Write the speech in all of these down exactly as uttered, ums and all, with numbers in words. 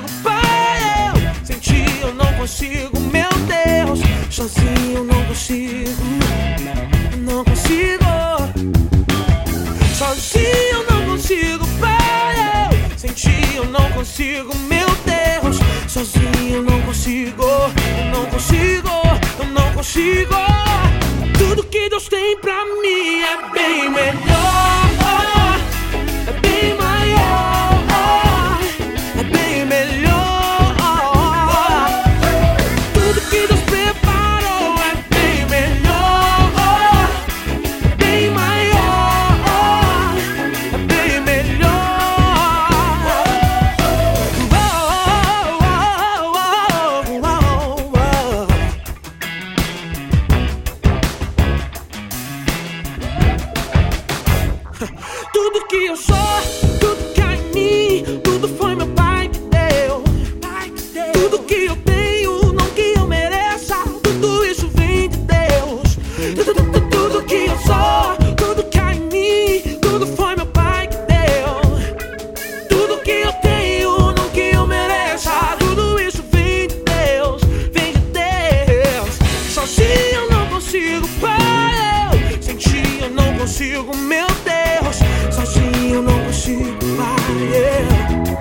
consigo, pai, eu sem ti eu não consigo, meu Deus. Sozinho eu não consigo, não consigo. Sozinho eu não consigo, pai, eu sem ti eu não consigo, meu Deus. Sozinho eu não consigo, eu não consigo, eu não consigo. Tudo que Deus tem pra mim é bem melhor, é bem maior, é bem melhor. Tudo que Deus preparou é bem melhor, é bem maior, é bem melhor. Tudo que eu sou, tudo que há em mim, tudo foi meu pai que deu. Tudo que eu tenho, não que eu mereça, tudo isso vem de Deus. Tudo, tudo que eu sou, tudo que há em mim, tudo foi meu pai que deu. Tudo que eu tenho, não que eu mereça, tudo isso vem de Deus, vem de Deus. Sozinho eu não consigo, pai, eu sem ti eu não consigo, meu Deus. Sozinho eu não consigo, pai, eu.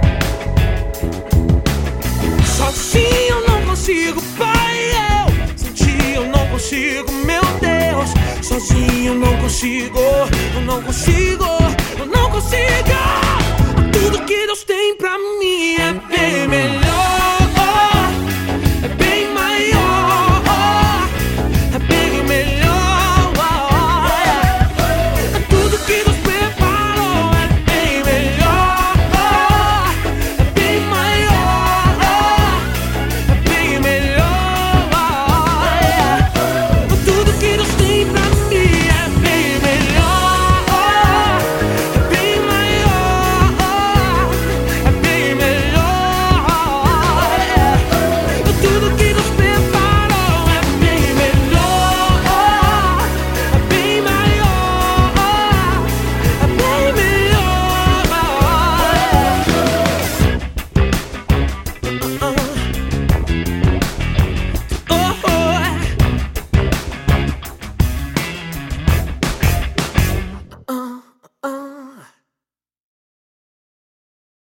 Sozinho eu não consigo, pai, eu sem ti eu não consigo, meu Deus. Sozinho eu não consigo, eu não consigo, eu não consigo.